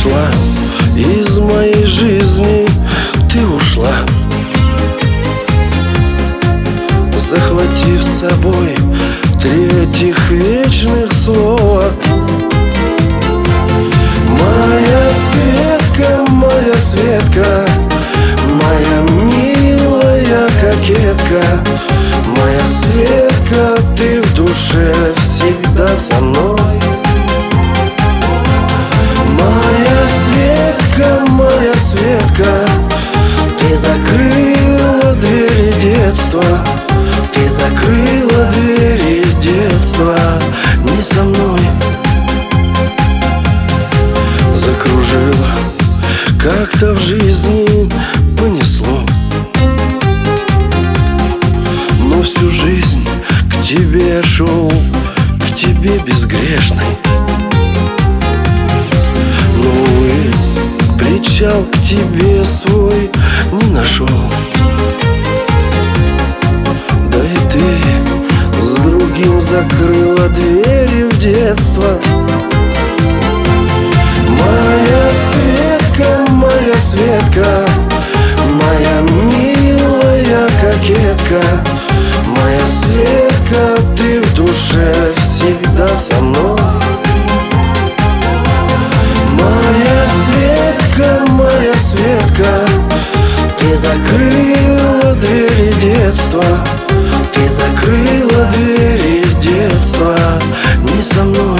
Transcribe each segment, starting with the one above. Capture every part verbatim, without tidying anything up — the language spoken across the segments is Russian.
ушла из моей жизни, ты ушла, захватив с собой три этих вечных слова. Моя Светка, моя Светка, моя милая кокетка, моя Светка, ты в душе всегда со мной. Моя Светка, моя Светка, ты закрыла двери детства, ты закрыла двери детства не со мной. Закружила, как-то в жизни понесло, но всю жизнь к тебе шел, к тебе безгрешный. Но, увы, причал к тебе свой не нашел. Да и ты с другим закрыла двери в детство. Моя Светка, моя Светка, моя милая кокетка, моя Светка, ты в душе всегда со мной. Моя Светка, моя Светка, ты закрыла двери детства, ты закрыла двери детства не со мной.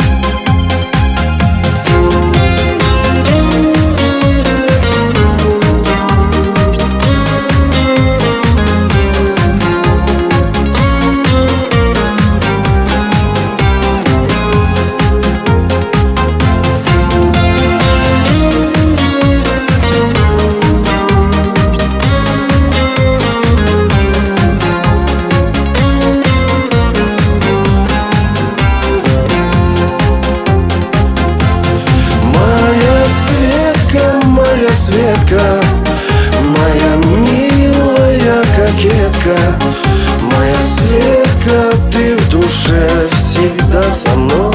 Моя Светка, моя милая кокетка, моя Светка, ты в душе всегда со мной.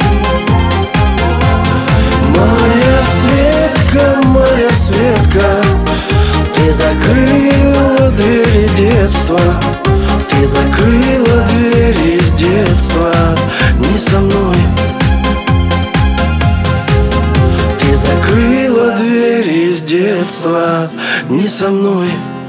Моя Светка, моя Светка, ты закрыла двери детства, ты закрыла двери детства не со мной. Ты закрыла двери детства не со мной.